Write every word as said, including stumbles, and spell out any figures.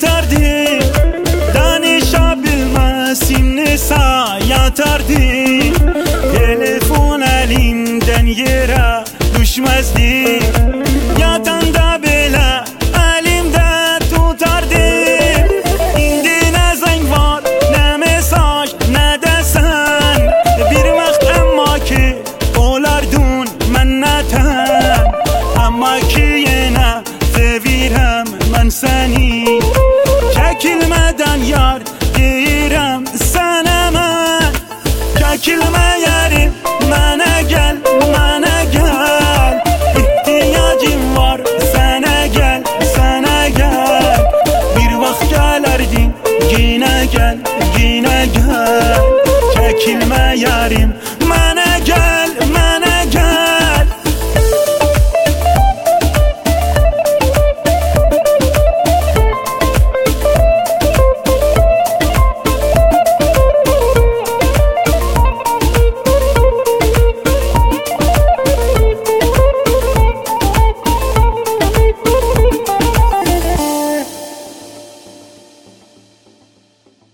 yatardı, danışabilmesin nisa yatardı. Telefon elimden yere düşmezdi, yatanda bile elimde tutardı. İndi ne zeng var, ne mesaj, ne desen, bir vaxt emma ki olardun menneten. Ama ki yine sevirem ben seni, çekilmeden yar deyirem sana ben. Çekilme